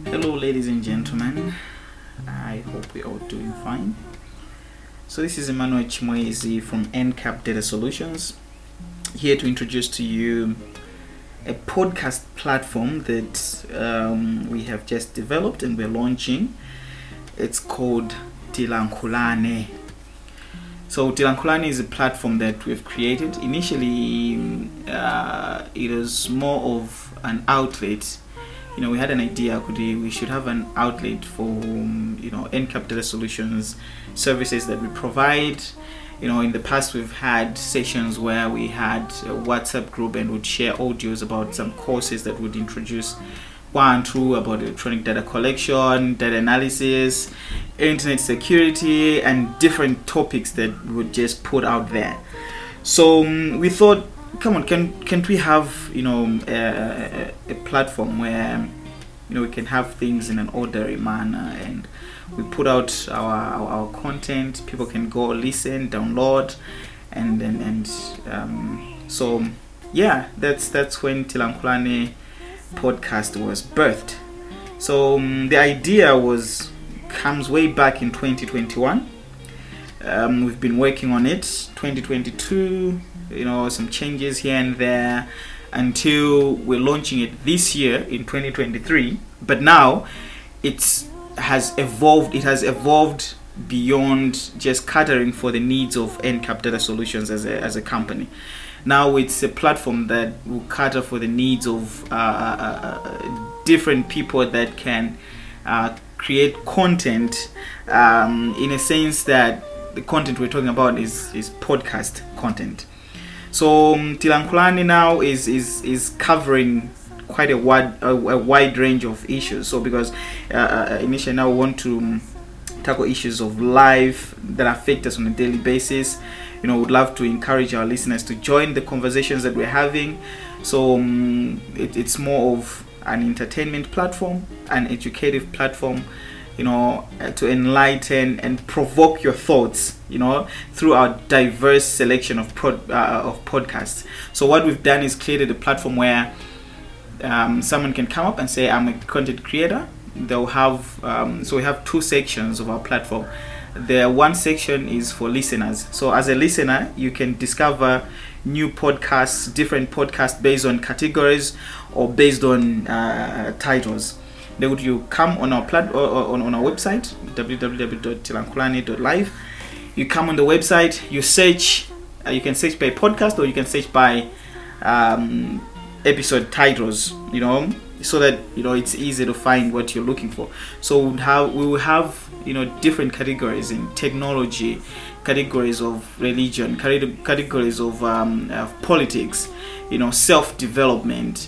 Hello, ladies and gentlemen. I hope we're all doing fine. So, this is Emmanuel Chimoezi from NCAP Data Solutions, here to introduce to you a podcast platform that we have just developed and we're launching. It's called Tilankulane. So, Tilankulane is a platform that we've created. Initially, it was more of an outlet. We had an idea, we should have an outlet for, NCAP Data Solutions services that we provide. In the past we've had sessions where we had a WhatsApp group and would share audios about some courses that would introduce one through about electronic data collection, data analysis, internet security, and different topics that we would just put out there. So we thought, come on, can't we have a platform where we can have things in an orderly manner, and we put out our content. People can go listen, download, and so yeah, that's when Tilankulane podcast was birthed. So the idea comes way back in 2021. We've been working on it 2022. Some changes here and there until we're launching it this year in 2023. But now it has evolved beyond just catering for the needs of NCAP Data Solutions as a company. Now it's a platform that will cater for the needs of different people that can create content, in a sense that the content we're talking about is podcast content. So Tilankulane now is covering quite a wide range of issues. So because initially now we want to tackle issues of life that affect us on a daily basis. Would love to encourage our listeners to join the conversations that we're having. So it's more of an entertainment platform, an educative platform, to enlighten and provoke your thoughts, through our diverse selection of podcasts. So what we've done is created a platform where someone can come up and say, I'm a content creator. They'll have, so we have two sections of our platform. The one section is for listeners. So as a listener, you can discover new podcasts, different podcasts based on categories or based on titles. Then you come on our on our website, www.tilankulane.live. You come on the website, you search. You can search by podcast or you can search by episode titles. So that it's easy to find what you're looking for. So we will have different categories in technology, categories of religion, categories of politics, self-development,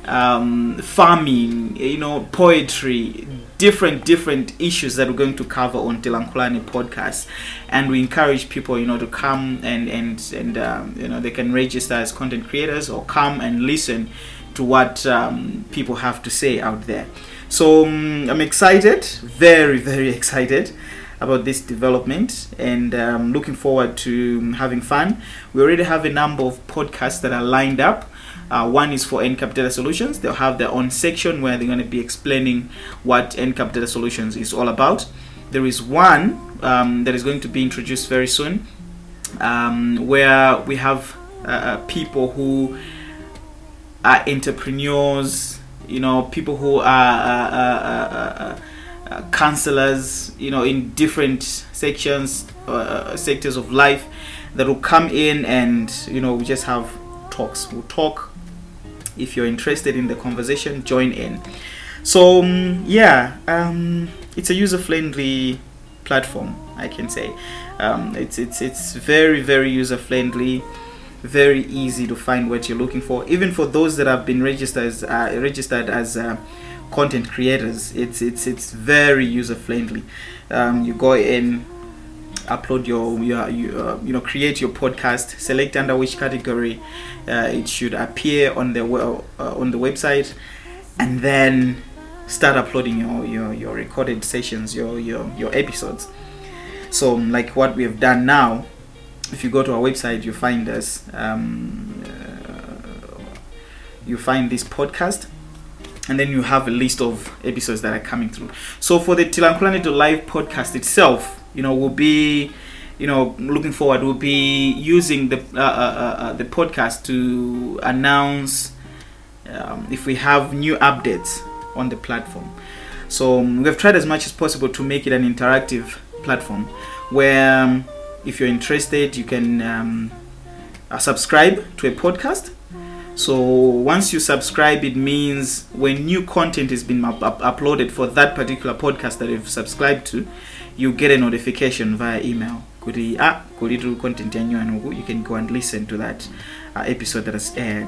farming, poetry, different issues that we're going to cover on Tilankulane podcast. And we encourage people to come and they can register as content creators or come and listen to what people have to say out there. So I'm excited, very, very excited about this development, and looking forward to having fun. We already have a number of podcasts that are lined up. One is for NCAP Data Solutions. They'll have their own section where they're going to be explaining what NCAP Data Solutions is all about. There is one that is going to be introduced very soon, where we have people who are entrepreneurs, people who are counselors, in different sectors of life, that will come in and we just have talks. We'll talk. If you're interested in the conversation, join in. So it's a user-friendly platform, I can say. It's very, very user-friendly. Very easy to find what you're looking for. Even for those that have been registered as content creators, it's very user friendly. You go in, upload your create your podcast, select under which category it should appear on the website, and then start uploading your recorded sessions, your episodes. So like what we have done now. If you go to our website, you find us. You find this podcast, and then you have a list of episodes that are coming through. So for the Tilankulane to Live podcast itself, we'll be, looking forward, we'll be using the podcast to announce if we have new updates on the platform. So we've tried as much as possible to make it an interactive platform where if you're interested, you can subscribe to a podcast. So once you subscribe, it means when new content has been uploaded for that particular podcast that you've subscribed to, you get a notification via email. You can go and listen to that episode that has aired.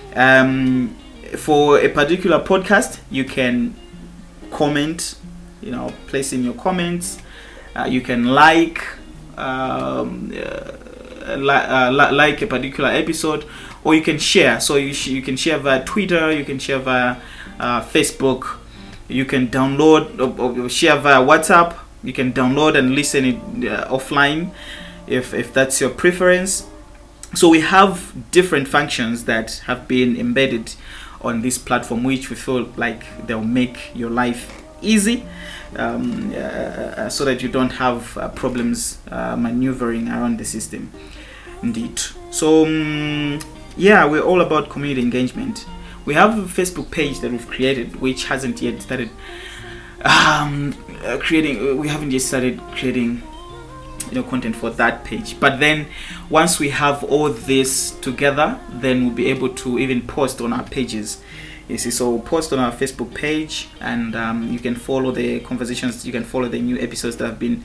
For a particular podcast, you can comment, place in your comments. You can like a particular episode, or you can share. So you can share via Twitter, you can share via Facebook, you can download or share via WhatsApp. You can download and listen it offline if that's your preference. So we have different functions that have been embedded on this platform, which we feel like they'll make your life easy, so that you don't have problems maneuvering around the system. Indeed. So we're all about community engagement. We have a Facebook page that we've created, which hasn't yet started creating content for that page. But then once we have all this together, then we'll be able to even post on our pages. You see, so we'll post on our Facebook page, and you can follow the conversations, you can follow the new episodes that have been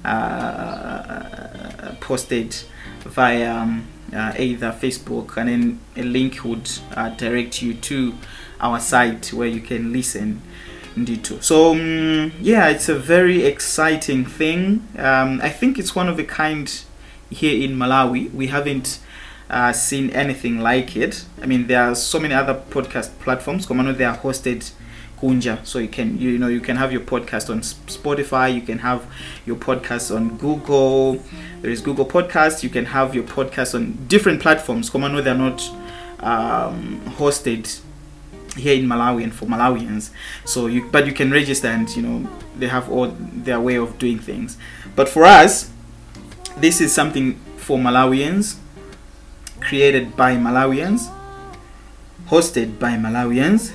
posted via either Facebook, and then a link would direct you to our site where you can listen. Indeed too. So it's a very exciting thing. I think it's one of a kind here in Malawi. We haven't seen anything like it. I mean, there are so many other podcast platforms. They are hosted kunja, so you can have your podcast on Spotify, you can have your podcast on Google. There is Google Podcasts. You can have your podcast on different platforms. They're not hosted here in Malawi and for Malawians. So you can register, and they have all their way of doing things. But for us, this is something for Malawians, created by Malawians, hosted by Malawians,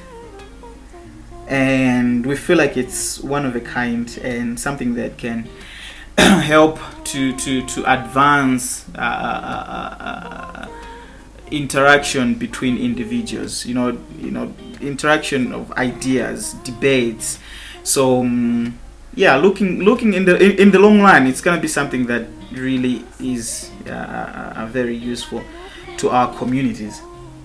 and we feel like it's one of a kind and something that can help to advance interaction between individuals, interaction of ideas, debates. So looking in the long run, it's going to be something that really is very useful to our communities.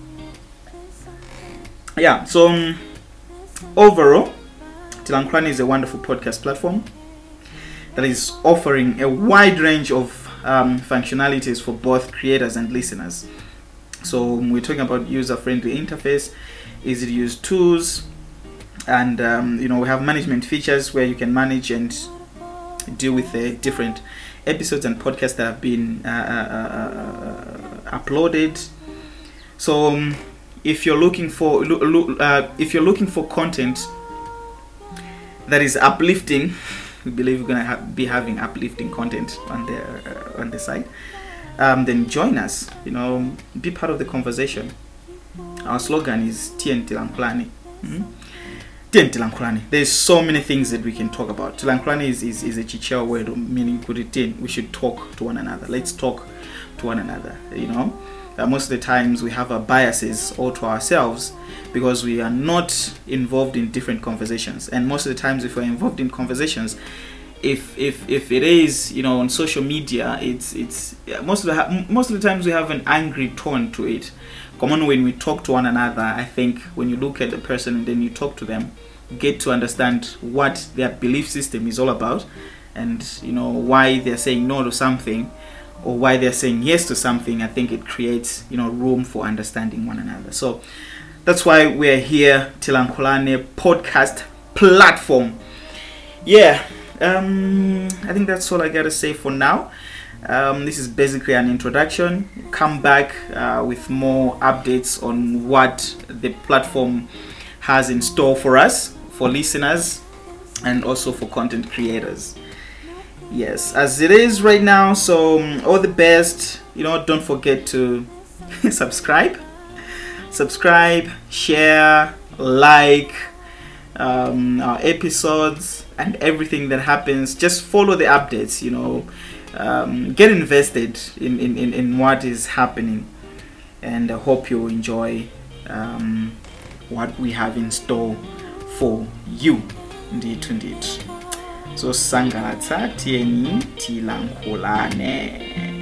So overall, Tilankulane is a wonderful podcast platform that is offering a wide range of functionalities for both creators and listeners. So we're talking about user-friendly interface, easy-to-use tools, and we have management features where you can manage and deal with the different episodes and podcasts that have been uploaded. So if you're looking for content that is uplifting, we believe we're gonna be having uplifting content on the site. Then join us. Be part of the conversation. Our slogan is TN Tilankulane. TN Tilankulane. There's so many things that we can talk about. Tilankulane is a Chichewa word meaning kuritin. We should talk to one another. Let's talk to one another. Most of the times we have our biases all to ourselves because we are not involved in different conversations. And most of the times, if we're involved in conversations, if it is on social media, it's most of the times we have an angry tone to it. When we talk to one another, I think when you look at the person and then you talk to them, you get to understand what their belief system is all about, and why they're saying no to something or why they're saying yes to something. I think it creates room for understanding one another. So that's why we're here, Tilankulane podcast platform. I think that's all I gotta say for now. This is basically an introduction. Come back with more updates on what the platform has in store for us, for listeners, and also for content creators. Yes, as it is right now. So all the best. Don't forget to subscribe, share, like our episodes and everything that happens. Just follow the updates. Get invested in what is happening, and I hope you enjoy what we have in store for you. Indeed. So sangalatsa tieni tilankulane.